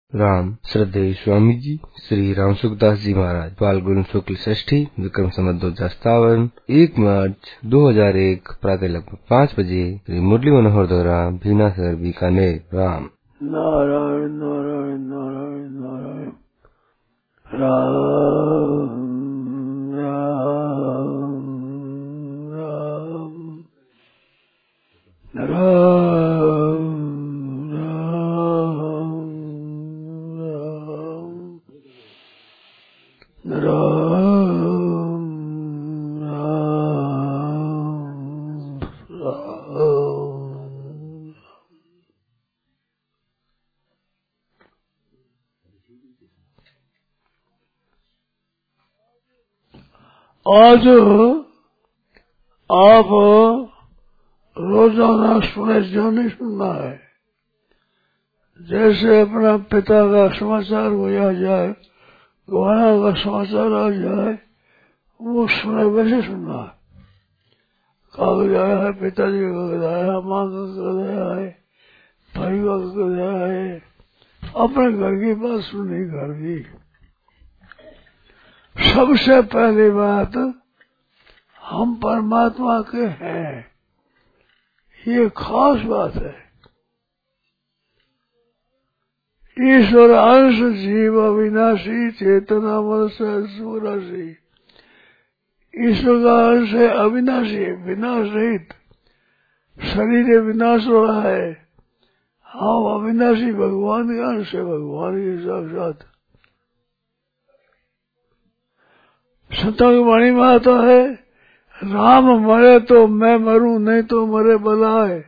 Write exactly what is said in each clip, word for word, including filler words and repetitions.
राम श्रद्धेय स्वामी जी श्री राम सुखदास जी महाराज फाल्गुन शुक्ल षष्ठी विक्रम संवत दो हजार सत्तावन एक मार्च दो हजार एक प्रातः लगभग पाँच बजे श्री मुरली मनोहर द्वारा भीनासर बीकानेर। राम नारायण नारायण नारायण नारायण राम राम राम राम राम आज आप रोजाना सुने जो नहीं सुनना है, जैसे अपना पिता का समाचार हो जाए, गवाना का समाचार आ जाए, वो सुने वैसे सुनना है। कागज आया है, पिताजी का कागज आया है, माँ का कागज आया है, भाई का कागज आया है, अपने घर की बात सुननी घर की। सबसे पहली बात, हम परमात्मा के हैं, ये खास बात है। ईश्वर अंश जीव अविनाशी चेतना मन से सुराशी। ईश्वर का अंश है अविनाशी, विनाश रहित, शरीर विनाश हो रहा है। हम अविनाशी भगवान के अंश है, भगवान के साक्षात। संतों की वाणी में आता है, राम मरे तो मैं मरूं, नहीं तो मरे बलाए।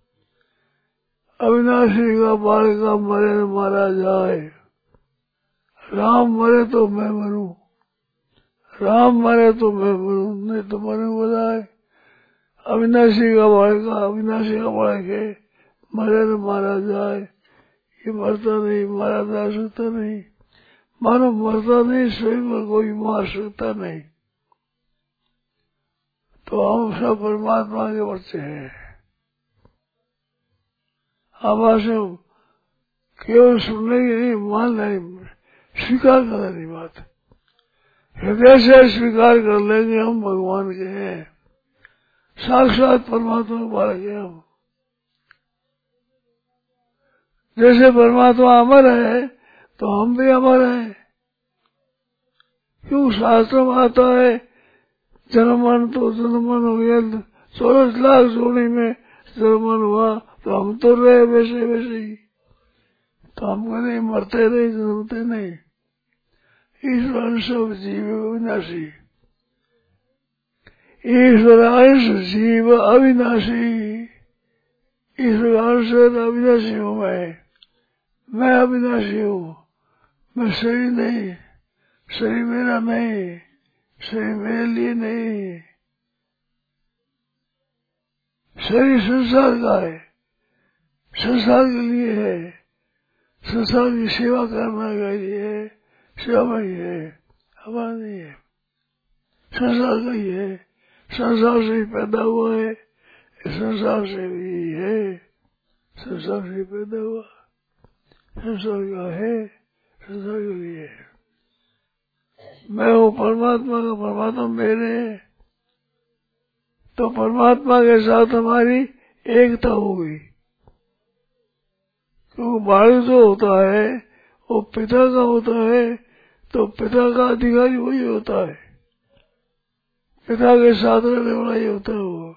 अविनाशी का बालका मरे न मारा जाए। राम मरे तो मैं मरूं, राम मरे तो मैं मरूं, नहीं तो मरे बलाए। अविनाशी का बालका अविनाशी का बालके मरे न मारा जाए। ये मरता नहीं, मारा जा सकता नहीं। मानो मरता नहीं, स्वयं को कोई मार सकता नहीं। तो हम सब परमात्मा के बच्चे हैं। आवाज़ केवल सुनने की नहीं, मान नहीं, स्वीकार करने की बात। हृदय से स्वीकार कर लेंगे हम भगवान के हैं, साक्षात परमात्मा के बालक हैं हम। जैसे परमात्मा अमर है, तो हम भी अमर हैं। क्यों शास्त्र में आता है, जन्मन तो जन्मन हो गया, चौदह लाख जोड़ी में जन्मन हुआ, तो हम तो रहे वैसे वैसे ही। तो हम कहीं मरते नहीं, जन्मते नहीं। ईश्वर अंश जीव अविनाशी। ईश्वर अंश जीव अविनाशी। ईश्वर अंश अविनाशी हूँ मैं। मैं अविनाशी हूँ। मैं शरीर नहीं, शरीर मेरा नहीं, शरीर मेरे लिए नहीं। शरीर संसार का है, संसार के लिए है, संसार की सेवा करने के लिए है, सेवा में ही है, हमारा नहीं है। संसार का ही है, संसार से ही पैदा हुआ है, संसार से भी है, संसार से पैदा हुआ, संसार का है, संसार के लिए है। मैं हूँ परमात्मा का, परमात्मा मेरे है। तो परमात्मा के साथ हमारी एकता हो गई। क्योंकि बालक जो होता है वो पिता का होता है, तो पिता का अधिकारी वही होता है। पिता के साथ रहने वाला ही होता है वो।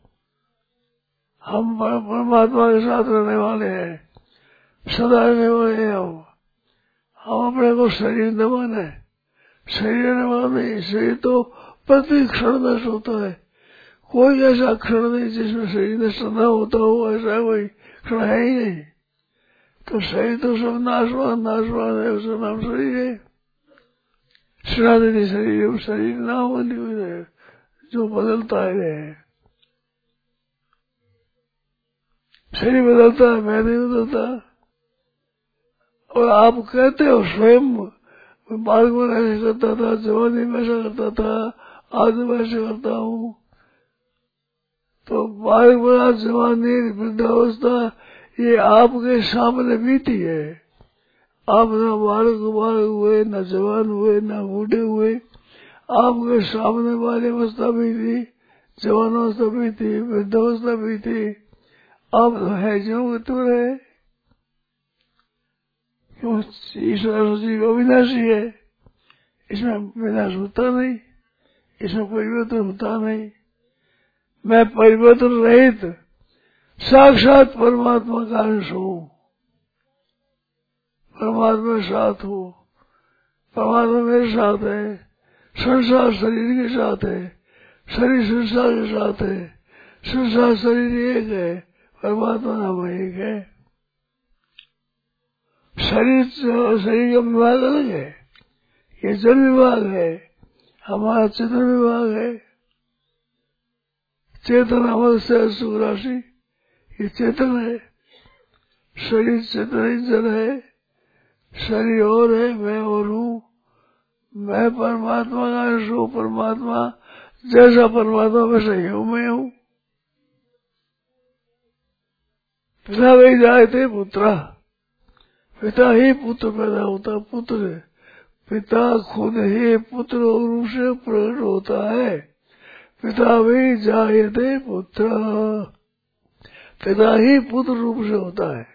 हम परमात्मा के साथ रहने वाले हैं, सदा रहने वाले हैं हम। हम अपने को शरीर न माने, शरीर रहने वाला नहीं। शरीर तो प्रति क्षण नष्ट होता है। कोई ऐसा क्षण नहीं जिसमें शरीर नष्ट न होता हो, ऐसा कोई क्षण है ही नहीं। तो शरीर तो सब नाशवान नाशवान है, उसका नाम शरीर है। सनातनी शरीर है, शरीर नाम बनी हुई है जो बदलता है। शरीर बदलता है, मैं नहीं बदलता। और आप कहते हो स्वयं, बालक में ऐसे करता था, जवानी में ऐसा करता था, आज मैं ऐसे करता हूँ। तो बालक बड़ा जवानी वृद्धावस्था ये आपके सामने बीती है। आप न बालक बालक हुए, न जवान हुए, न बूढ़े हुए। आपके सामने वाली अवस्था भी थी, जवान अवस्था भी थी, वृद्धावस्था भी थी। आप तो है जो तो रहे, क्यों? ईश्वर जीव अविनाशी है, इसमें विनाश होता नहीं, इसमें परिवर्तन होता नहीं। मैं परिवर्तन रहित साक्षात परमात्मा का अंश हूँ, परमात्मा साथ हूँ, परमात्मा मेरे साथ है, संसार शरीर के साथ है, शरीर संसार के साथ है, संसार शरीर एक है, परमात्मा नाम एक है। शरीर शरीर का विभाग अलग है, ये जल विभाग है, हमारा चेतन विभाग है। चेतन अमल से सुख राशि, ये चेतन है। शरीर चेतन ही जल है, शरीर और है, मैं और हूँ। मैं परमात्मा का अंश हूँ, परमात्मा जैसा परमात्मा वैसा ही हूँ, मैं हूँ। पिता वही जाए थे पुत्रा, पिता ही पुत्र पैदा होता, पुत्र पिता खुद ही पुत्र रूप से प्रकट होता है। पिता वही जाए थे पुत्र, पिता ही पुत्र रूप से होता है।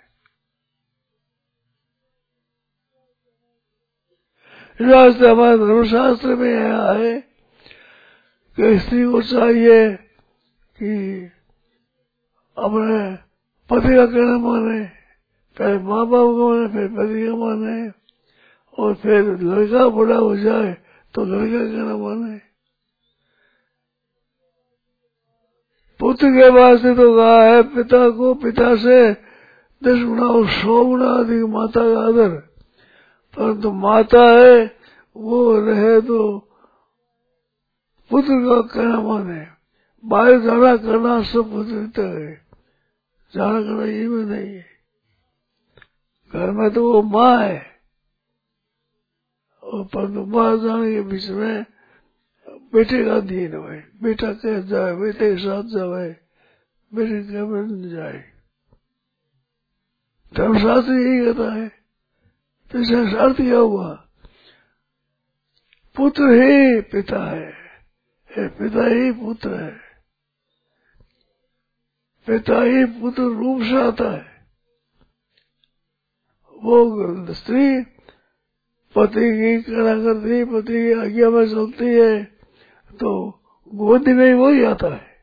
रास्ते हमारे धर्मशास्त्र में आया है कि स्त्री को चाहिए कि अपने पति का कहना माने, पहले माँ बाप का माने, फिर पति का माने, और फिर लड़का बड़ा हो जाए तो लड़का का कहना माने। पुत्र के वास्ते तो कहा है पिता को पिता से दस गुना और सौ गुना अधिक माता का आदर, परंतु तो माता है वो रहे तो पुत्र का कहना माने। बाहर जाना करना सब पुत्र है, जाना करना ये में नहीं है। घर में तो वो माँ है, और परंतु बाहर जाने के बीच में बेटे का अधीन हुए, बेटा कह जाए, बेटे के साथ जाए, बेटे के न जाए। धर्मशास्त्र यही कहता है। तो इसका अर्थ क्या हुआ? पुत्र ही पिता है, पिता ही पुत्र है, पिता ही पुत्र रूप से आता है। वो स्त्री पति की कड़ा करती, पति की आज्ञा में चलती है, तो गोदी में वही आता है,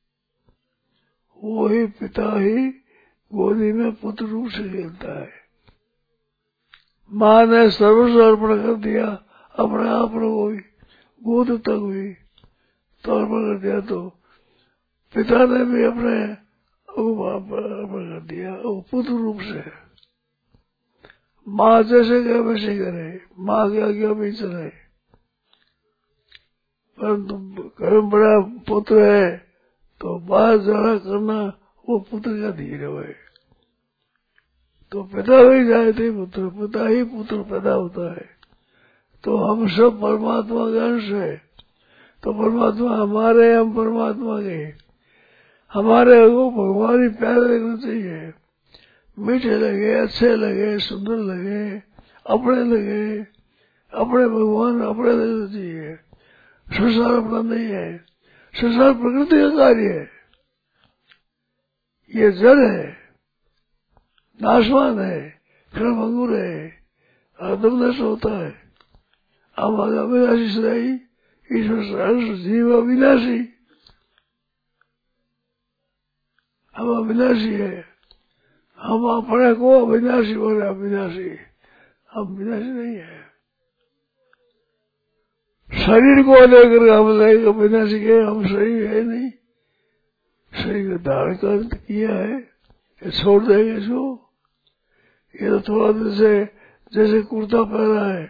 वही पिता ही गोदी में पुत्र रूप से खेलता है। माँ ने सर्वस्व अर्पण कर दिया, अपने आप को भी गोद तक भी तो अर्पण कर दिया, तो पिता ने भी अपने अर्पण कर दिया, वो पुत्र रूप से। माँ जैसे क्या वैसे करे, माँ की आज्ञा भी चले, परंतु घर में बड़ा पुत्र है तो बाहर जाना करना वो पुत्र का धीर है। तो पिता भी जाए थे पुत्र, पिता ही पुत्र पैदा होता है। तो हम सब परमात्मा का अंश है, तो परमात्मा हमारे, हम परमात्मा के। हमारे को भगवान ही प्यारे लगना चाहिए, मीठे लगे, अच्छे लगे, सुंदर लगे, अपने लगे, अपने भगवान अपने लगना चाहिए। संसार अपना नहीं है, संसार प्रकृति का कार्य है, ये जड़ है, नाशवान है, क्षणभंगुर है, आदम नष्ट होता है। हम अविनाशी सदाई, ईश्वर जीव अविनाशी, हम अविनाशी है। हम अपने को अविनाशी बोले, अविनाशी, हम विनाशी नहीं है। शरीर को लेकर हम लोग अविनाशी के, हम शरीर है नहीं, शरीर का धारण कर किया है, ये छोड़ देंगे इसको। ये तो थोड़ा दिन से जैसे कुर्ता पहना है,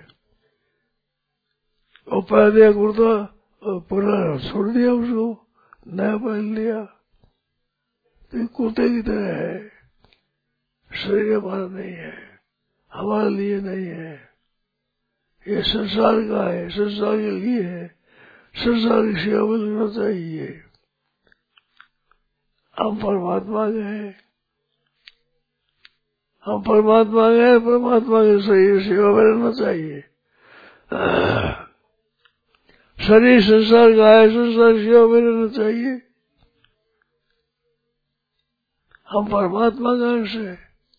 और पहन दिया कुर्ता और पुराना छोड़ दिया, उसको नया पहन लिया, तो कुर्ते की तरह है। शरीर हमारा नहीं है, हमारे लिए नहीं है, ये संसार का है, संसार के लिए है, संसार की सेवा में लगना चाहिए। हम परमात्मा के हैं, हम परमात्मा गए, परमात्मा के शरीर सेवा में रहना चाहिए। शरीर संसार का है, संसार सेवा में रहना चाहिए। हम परमात्मा का अंश है।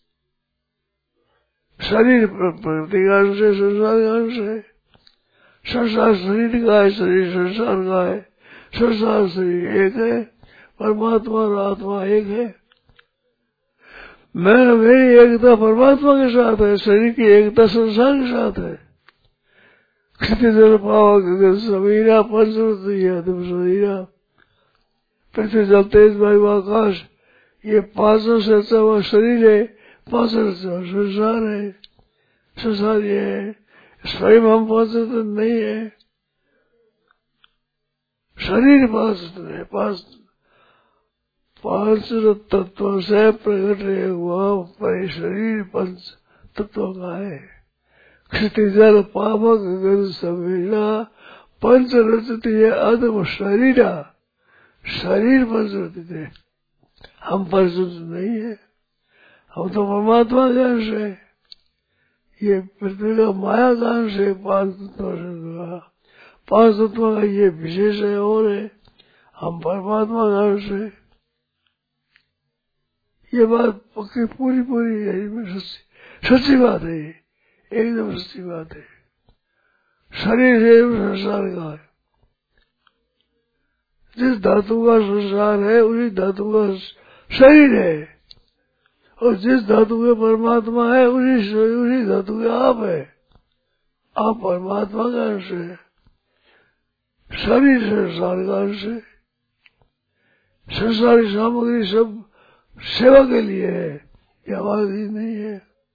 शरीर प्रकृति का अंश है, संसार का अंश है। संसार शरीर का है, शरीर संसार का है। संसार शरीर एक है, परमात्मा और आत्मा एक है। मैं मेरी एकता परमात्मा के साथ है, शरीर की एकता संसार के साथ है। क्षितिजल पावा गगन समीरा पंचवती तुम शरीरा, पृथ्वी जल तेज वायु आकाश, ये पांचों से अच्छा हुआ शरीर है, पांचों से संसार है। संसार ये है, स्वयं हम पांचों तो नहीं है, शरीर पांच है। पांच पांच तत्वों से प्रकट हुआ पर शरीर पंच तत्वों का है। क्षितिजल पावक गगन समीरा पंच रचती है अदम शरीरा, शरीर पंच रचित है। हम पंच नहीं है, हम तो परमात्मा का अंश है। ये पृथ्वी का माया का अंश है, पांच तत्वों से पांच तत्वों का ये विशेष है और है, हम परमात्मा का अंश है। ये बात पक्की पूरी पूरी है, सच्ची सच्ची बात है, ये एकदम सच्ची बात है। शरीर से संसार का है। जिस धातु का संसार है उसी धातु का शरीर है, और जिस धातु के परमात्मा है उसी उसी धातु के आप है। आप परमात्मा का अंश है, शरीर संसार का अंश है। संसारी सामग्री सब सेवा के लिए है, ये हमारे लिए नहीं है।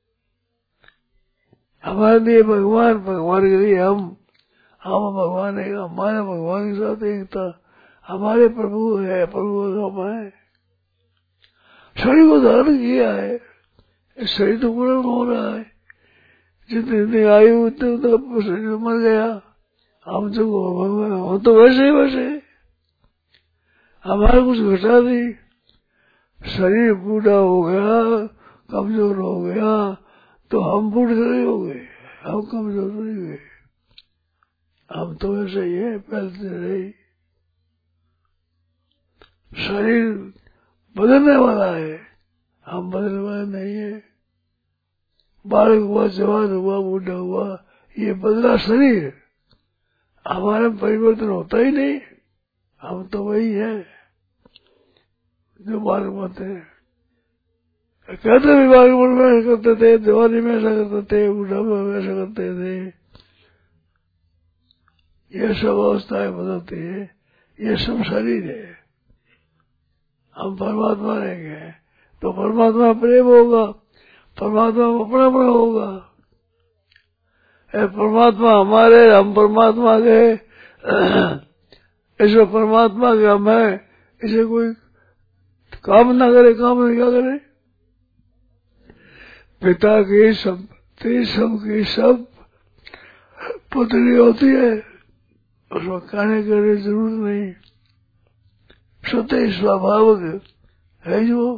हमारे लिए भगवान, भगवान के लिए हम हम भगवान है, हमारे भगवान के साथ एकता। हमारे प्रभु है, प्रभु हम है। शरीर को धारण किया है, शरीर तो पूर्ण हो रहा है। जितनी जितनी आयु उतने उतना शरीर मर गया। हम जो हम तो वैसे ही वैसे, हमारा कुछ घटा नहीं। शरीर बूढ़ा हो गया, कमजोर हो गया, तो हम बूढ़े नहीं हो गए, हम कमजोर नहीं हुए। हम तो ऐसे ही है, पहले से रही। शरीर बदलने वाला है, हम बदलने वाले नहीं है। बालक हुआ, जवान हुआ, बूढ़ा हुआ, ये बदला शरीर, हमारा परिवर्तन होता ही नहीं। हम तो वही है जो बालक होते हैं। कहते भी बालक में ऐसा करते थे, जवानी में ऐसा करते थे, बुढ़ापे में ऐसा करते थे। ये सब अवस्थाएं बदलती है, ये सब शरीर है। हम परमात्मा रहेंगे तो परमात्मा प्रेम होगा, परमात्मा अपना अपना होगा। परमात्मा हमारे, हम परमात्मा के, ऐसे परमात्मा के हम है। इसे कोई काम ना करे, काम नहीं क्या करे। पिता की संपत्ति सबकी सब पुत्री होती है, उसको कहने की जरूरत नहीं। स्वतः स्वाभाविक है जो,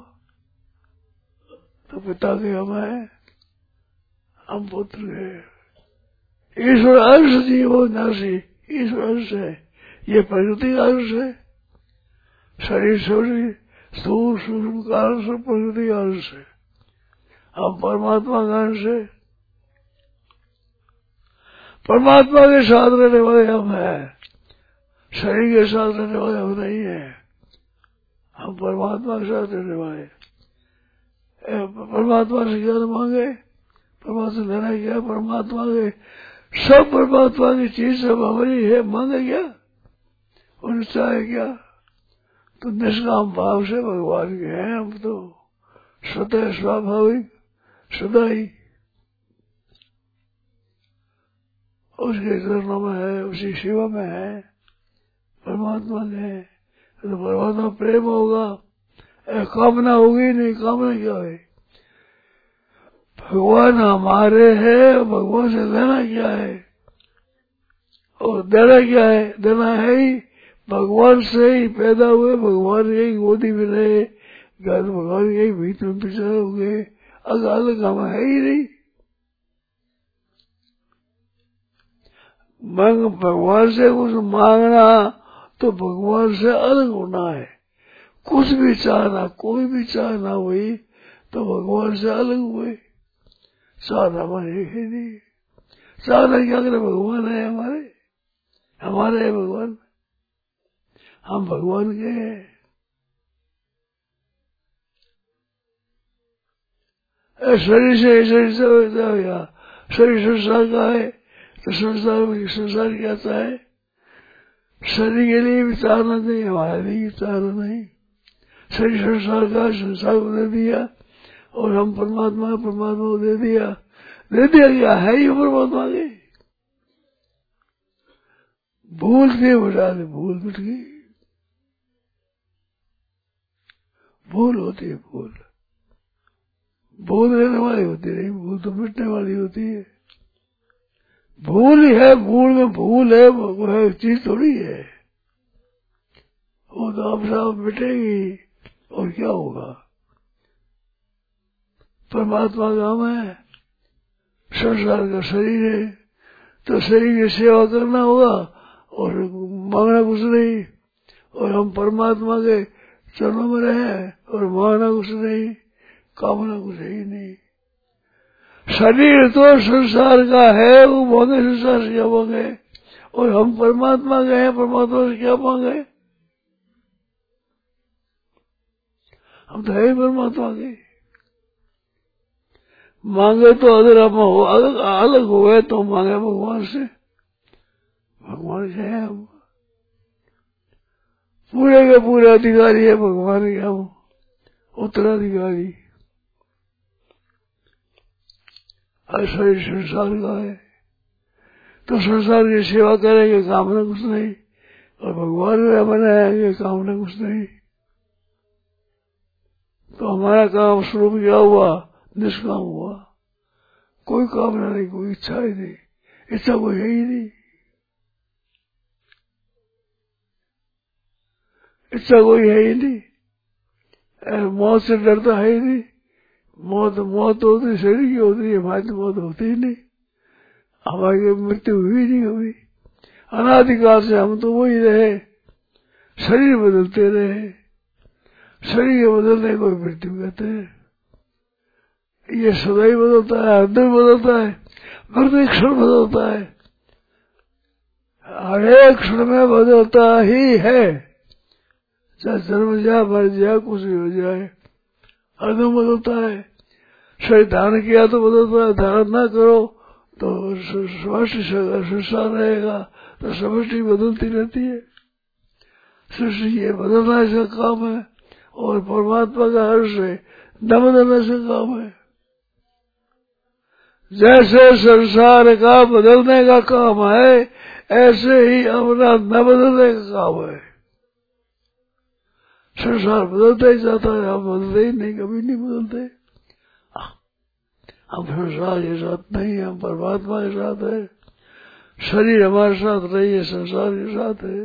तो पिता के हम है, हम पुत्र है। ईश्वर अंश जीवो नासी, ईश्वर अंश है, ये प्रकृति का अंश है। शरीर शरीर स्थूल सूक्ष्म का अंश, प्रकृति का अंश है। हम परमात्मा का अंश है। परमात्मा के साथ रहने वाले हम हैं, शरीर के साथ रहने वाले हम नहीं है। हम परमात्मा के साथ रहने वाले। परमात्मा से क्या मांगे, परमात्मा से लेना क्या, परमात्मा के सब परमात्मा की चीज सब हमारी है, मांगे क्या, उन्हें चाहे क्या। तो निष्काम भाव से भगवान के हैं हम तो, स्वतः स्वाभाविक सदा ही उसके चरणों में है, उसी सेवा में है, परमात्मा ने। तो परमात्मा प्रेम होगा, कामना होगी नहीं। कामना क्या है, भगवान हमारे है, भगवान से लेना क्या है और देना क्या है। देना है ही भगवान से ही पैदा हुए, भगवान यही गोदी में रहे, भगवान यही भीतर में पिछड़े हुए, अगर अलग हम है ही नहीं। मांग भगवान से कुछ मांगना तो भगवान से अलग होना है। कुछ भी चाहना, कोई भी चाहना हुई तो भगवान से अलग हुए। चाहना हमारे है नहीं। चाहना क्या करे, भगवान है हमारे, हमारे है भगवान, हम भगवान के हैं। शरीर से शरीर से होता है क्या? शरीर संसार का है तो संसार में संसार क्या है? शरीर के लिए भी चाहना नहीं, हमारे लिए भी चाहना नहीं। शरीर संसार का, संसार को दे दिया और हम परमात्मा परमात्मा को दे दिया। दे दिया क्या है ही परमात्मा के। भूल के बता दे, भूल मिट गई। भूल होती है, भूल भूल रहने वाली होती नहीं, भूल तो मिटने वाली होती है। भूल ही है, भूल में भूल है, वो है चीज थोड़ी है। वो तो आप साफ मिटेगी और क्या होगा। परमात्मा का हम है, संसार का शरीर है, तो शरीर की सेवा करना होगा और मांगना कुछ नहीं। और हम परमात्मा के चरणों में रहे और मांगना कुछ नहीं, कामना कुछ है ही नहीं। शरीर तो संसार का है, वो मांगे संसार से क्या मांगे, और हम परमात्मा के हैं, परमात्मा से क्या मांगे। हम तो है परमात्मा के। मांगे तो अगर हम हो, अलग अलग हो गए तो मांगे भगवान से, भगवान से है हम। पूरे के पूरे अधिकारी है भगवान के हम, उत्तराधिकारी। शरीर संसार का है तो संसार की सेवा करेंगे, कामना कुछ नहीं। और भगवान में बनाएंगे, कामना कुछ नहीं। तो हमारा काम स्वरूप क्या हुआ? निष्काम हुआ। कोई कामना नहीं, कोई इच्छा ही नहीं, इच्छा कोई है ही नहीं। इच्छा कोई है ही नहीं। मौत से डरता है ही नहीं। मौत मौत होती शरीर की होती है, हमारी मौत होती ही नहीं। हमारी मृत्यु हुई नहीं कभी। अनादिकाल से हम तो वही रहे, शरीर बदलते रहे। शरीर के बदलने को मृत्यु कहते हैं। ये सदा बदलता है, हरदम बदलता है, प्रत्येक क्षण बदलता है, हर एक क्षण में बदलता ही है। चाहे जन्म जाए, मर जाए, कुछ भी हो जाए, हरदम बदलता है। शरीर धारण किया तो बदलता है, धारण ना करो तो समष्टि संसार रहेगा, तो समष्टि बदलती रहती है। सृष्टि ये बदलना इसका काम है, और परमात्मा का हर्ष है न बदलने से काम है। जैसे संसार का बदलने का काम है, ऐसे ही अपना न बदलने का काम है। संसार बदलता ही जाता है, हम बदलते ही नहीं, कभी नहीं बदलते। हम संसार के साथ नहीं, हम परमात्मा के साथ है। शरीर हमारे साथ नहीं है, संसार के साथ है।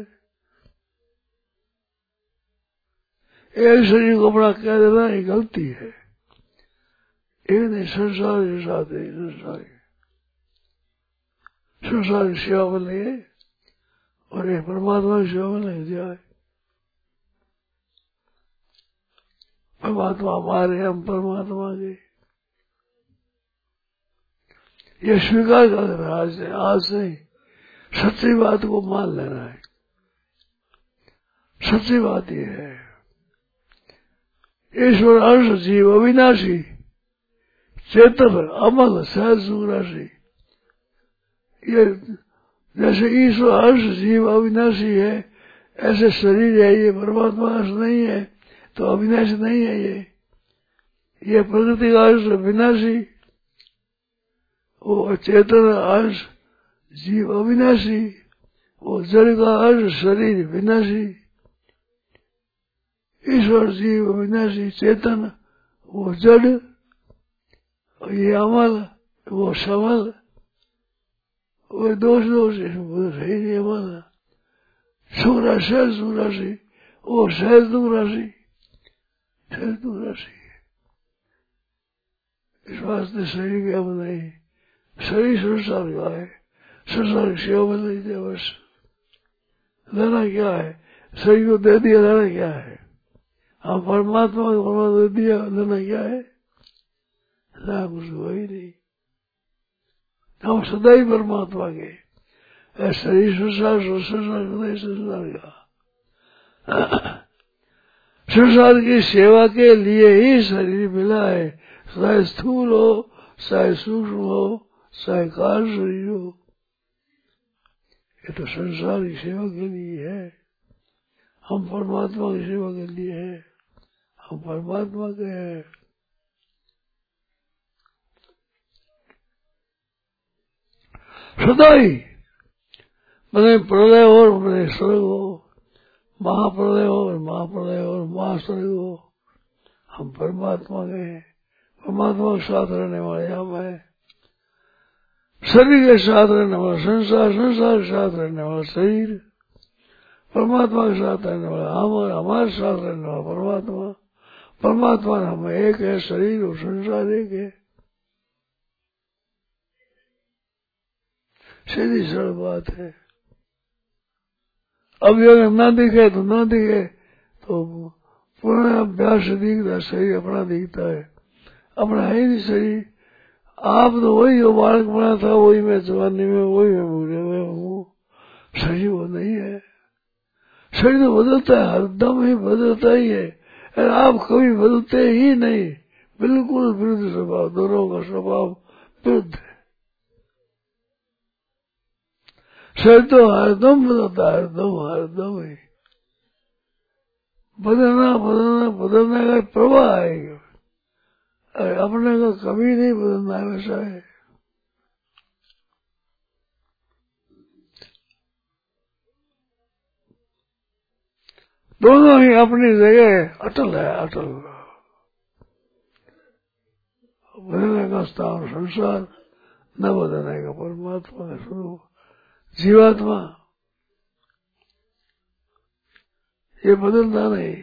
एक शरीर को अपना कह देना ये गलती है। एक नहीं, संसार के साथ है, संसार के संसार की सेवा में लगे और एक परमात्मा की सेवा में लग जाए। परमात्मा हमारे, हम परमात्मा के, ये स्वीकार कर देना आज से। आज से सच्ची बात को मान लेना है। सच्ची बात ये है, ईश्वर अंश जीव अविनाशी, चेतन अमल सहज सुराशि। ये जैसे ईश्वर अंश जीव अविनाशी है, ऐसे शरीर है, ये परमात्मा अंश नहीं है तो अविनाशी नहीं है। ये ये प्रकृति का अंश विनाशी, वो चेतन अंश जीव अविनाशी, वो जड़ का अंश शरीर विनाशी। ईश्वर जीव अविनाशी, चेतन वो जड़, और ये अमल वो समल, वो दोष दोष है नहीं। अमल सूरा सहज सुराशि, वो सहज दुख राशि, सहज दुख राशि। इस वास्ते शरीर के अब नहीं, शरीर संसार का है, संसार की सेवा बदल दीजिए बस। लेना क्या है, शरीर को दे दिया, लेना क्या है? हम परमात्मा को परमात्मा दे दिया, लेना क्या है? ना कुछ हुआ ही नहीं। हम सदा ही परमात्मा के, शरीर संसार संसार नहीं, संसार का। संसार की सेवा के लिए ही शरीर मिला है, चाहे स्थूल हो, चाहे सूक्ष्म हो, चाहे कार शरीर हो, ये तो संसार की सेवा के लिए है। हम परमात्मा की सेवा के लिए है, हम परमात्मा के हैं। सदा ही मैंने प्रलय हो और मैंने स्वर्ग हो, महाप्रलय हो और महाप्रलय हो और महास्वर्ग हो, हम परमात्मा के हैं। परमात्मा के साथ रहने वाले हम हैं। शरीर के साथ रहने वाला संसार, संसार के साथ रहने वाला शरीर, परमात्मा के साथ रहने वाला हम और हमारे साथ रहने वाला परमात्मा। परमात्मा हम एक है, शरीर और संसार एक है। सीधी सरल बात है। अब अगर ना दिखे तो ना दिखे, तो पुराना अभ्यास से दिखता, शरीर अपना दिखता है, अपना है नहीं शरीर। आप तो वही हो, बालक बना था वही मैं जवानी में, वही मैं बूढ़े में हूँ, शरीर वो नहीं है। शरीर तो बदलता है, हरदम ही बदलता ही है, और आप कभी बदलते ही नहीं। बिल्कुल विरुद्ध स्वभाव, दोनों का स्वभाव विरुद्ध है। शरीर तो हरदम बदलता है, हरदम हरदम ही बदलना बदलना बदलने का प्रवाह है, अपने को कभी नहीं बदलना है। वैसा है। दोनों ही अपनी जगह अटल है, अटल। बदलने का स्थान संसार, न बदलने का परमात्मा का स्वरूप जीवात्मा, ये बदलता नहीं।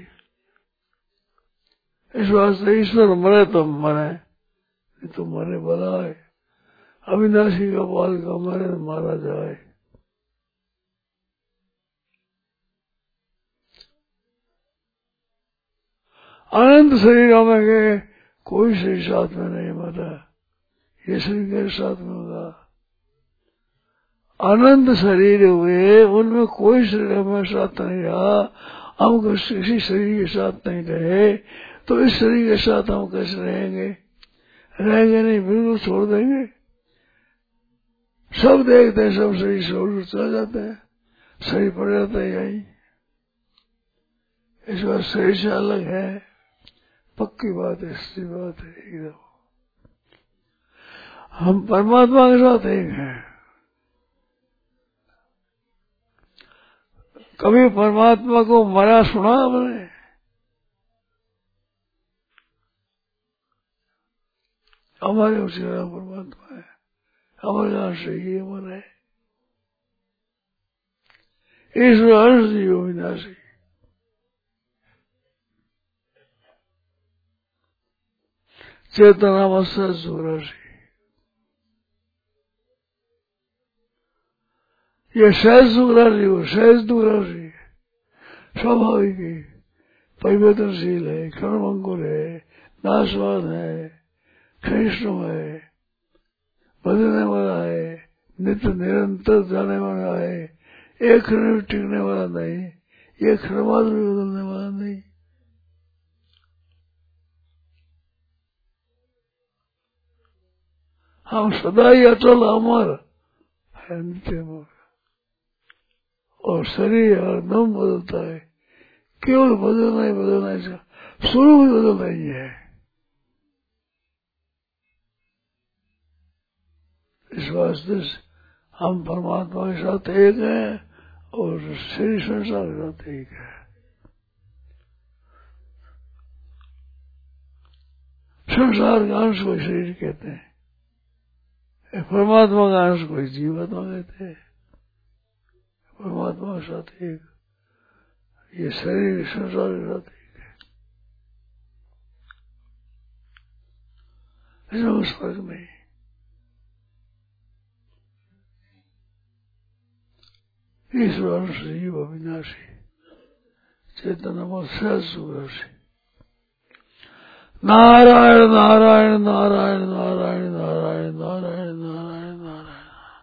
इस वास्ते ईश्वर मरे तो मरे, तो मरे भला है। अविनाशी का बाल का मरे तो मारा जाए। अनंत शरीरों में के कोई शरीर साथ में नहीं मरा, ये शरीर के साथ में होगा। अनंत शरीर हुए, उनमें कोई शरीर हमारे साथ नहीं रहा। हम किसी शरीर के साथ नहीं रहे, तो इस शरीर के साथ हम कैसे रहेंगे? रहेंगे नहीं, बिल्कुल छोड़ देंगे। सब देखते हैं, सब शरीर छोड़ चले जाते हैं, शरीर पड़ जाता है यही। इस बार शरीर से अलग है, पक्की बात है, सच्ची बात है एकदम। हम परमात्मा के साथ एक हैं। कभी परमात्मा को मरा सुना आपने? हमारे उसी परमात्मा है, हमारे यहाँ से ये मन है। ईश्वर हर्ष जीव विनाशी, चेतना मत्सर सुराशी। ये सहज सुख राशि हो, सहज दुख राशि स्वाभाविक है, परिवर्तनशील है, कर्मंकुर है, नाशवान है, सहिष्णु है, बदलने वाला है, नित्य निरंतर जाने वाला है, एक क्षण भी टिकने वाला नहीं, एक क्षण बाद भी बदलने वाला नहीं। हम सदा ही अटल अमर है, नित्य। और शरीर हरदम बदलता है, केवल बदलना ही बदलना है, शुरू भी बदलना ही है। इस वास्ते हम परमात्मा के साथ एक हैं और शरीर संसार के साथ एक है। संसार का अंश को शरीर कहते हैं, परमात्मा का अंश को जीवात्मा कहते हैं। परमात्मा के साथ एक, ये शरीर संसार के साथ एक है। इसमें उस फर्क नहीं। ईश्वर जीव अविनाशी चेतन सहज सुरसी। नारायण नारायण नारायण नारायण